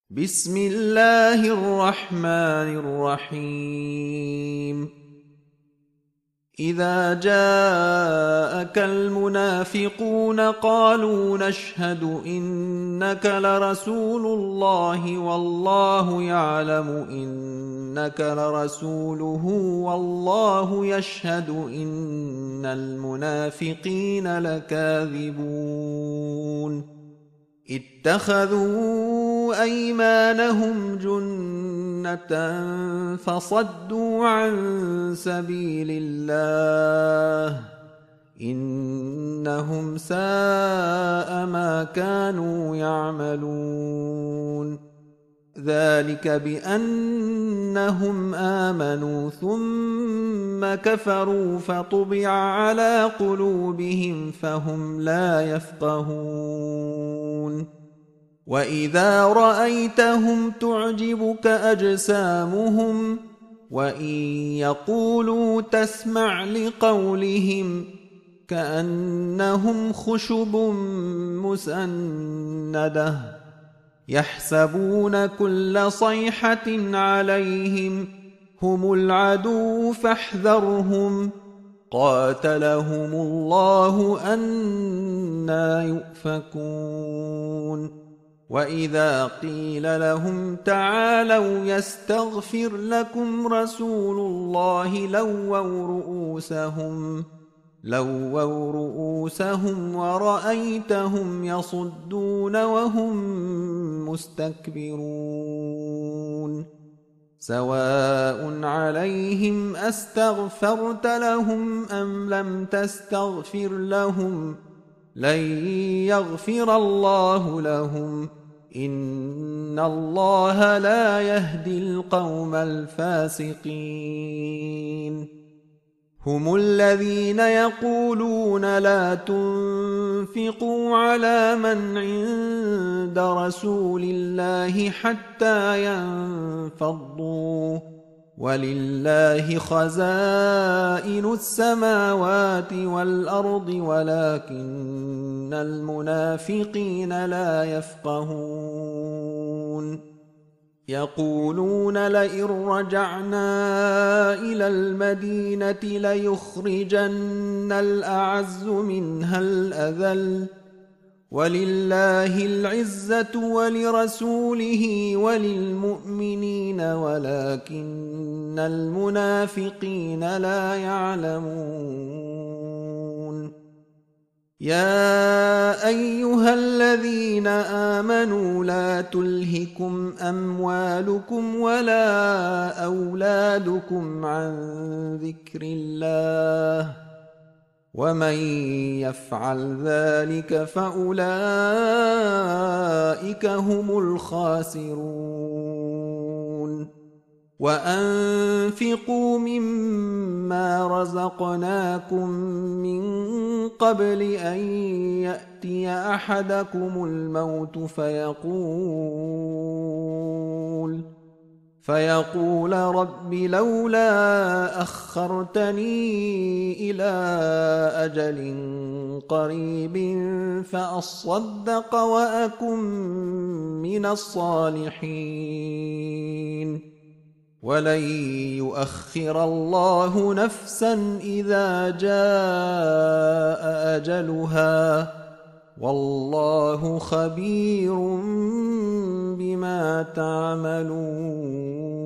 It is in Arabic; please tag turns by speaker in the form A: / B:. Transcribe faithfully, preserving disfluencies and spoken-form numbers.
A: بسم الله الرحمن الرحيم إذا جاءك المنافقون قالوا نشهد إنك لرسول الله والله يعلم إنك لرسوله والله يشهد إن المنافقين لكاذبون اتخذوا أيمانهم جنة فصدوا عن سبيل الله إنهم ساء ما كانوا يعملون ذلك بأنهم آمنوا ثم كفروا فطبع على قلوبهم فهم لا يفقهون وإذا رأيتهم تعجبك أجسامهم وإن يقولوا تسمع لقولهم كأنهم خشب مسندة يحسبون كل صيحة عليهم هم العدو فاحذرهم قاتلهم الله أنى يؤفكون وإذا قيل لهم تعالوا يستغفر لكم رسول الله لووا رؤوسهم لووا رؤوسهم ورأيتهم يصدون وهم مستكبرون سواء عليهم أستغفرت لهم أم لم تستغفر لهم لن يغفر الله لهم إن الله لا يهدي القوم الفاسقين هم الذين يقولون لا تنفقوا على من عند رسول الله حتى ينفضوا ولله خزائن السماوات والأرض ولكن المنافقين لا يفقهون يقولون لئن رجعنا إلى المدينة ليخرجن الأعز منها الأذل ولله العزة ولرسوله وللمؤمنين ولكن المنافقين لا يعلمون يا أيها الذين آمنوا لا تلهكم أموالكم ولا أولادكم عن ذكر الله ومن يفعل ذلك فأولئك هم الخاسرون وأنفقوا مما رزقناكم من قبل أن يأتي أحدكم الموت فيقول فيقول رب لولا أخرتني إلى أجل قريب فأصدق وأكن من الصالحين ولن يؤخر الله نفسا إذا جاء أجلها والله خبير بما تعملون